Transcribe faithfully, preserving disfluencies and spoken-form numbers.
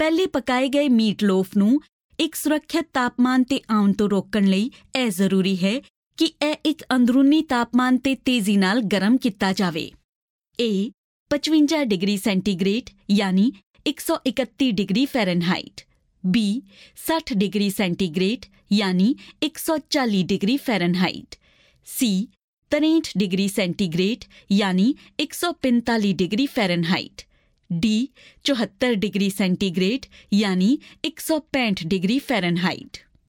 ਪਹਿਲੇ ਪਕਾਏ ਗਏ ਮੀਟ ਲੋਫ ਨੂੰ ਇੱਕ ਸੁਰੱਖਿਅਤ ਤਾਪਮਾਨ ਤੇ ਆਉਣ ਤੋਂ ਰੋਕਣ ਲਈ ਇਹ ਜ਼ਰੂਰੀ ਹੈ ਕਿ ਇਹ ਇੱਕ ਅੰਦਰੂਨੀ ਤਾਪਮਾਨ ਤੇ ਤੇਜ਼ੀ ਨਾਲ ਗਰਮ ਕੀਤਾ ਜਾਵੇ। ਇਹ ਪਚਵੰਜਾ ਡਿਗਰੀ ਸੈਂਟੀਗ੍ਰੇਡ ਯਾਨੀ ਇੱਕ ਸੌ ਇਕੱਤੀ ਡਿਗਰੀ ਫੈਰਨਹਾਈਟ, ਬੀ ਸੱਠ ਡਿਗਰੀ ਸੈਂਟੀਗ੍ਰੇਡ ਯਾਨੀ ਇੱਕ ਸੌ ਚਾਲੀ ਡਿਗਰੀ ਫੈਰਨਹਾਈਟ, ਸੀ ਤਰੇਂਹਠ ਡਿਗਰੀ ਸੈਂਟੀਗ੍ਰੇਡ ਯਾਨੀ ਇੱਕ ਸੌ ਪੰਤਾਲੀ ਡਿਗਰੀ ਫੈਰਨਹਾਈਟ, ਡੀ ਚੁਹੱਤਰ ਡਿਗਰੀ ਸੈਂਟੀਗ੍ਰੇਡ ਯਾਨੀ ਇੱਕ ਸੌ ਪੈਂਹਠ ਡਿਗਰੀ ਫੈਰਨਹਾਈਟ।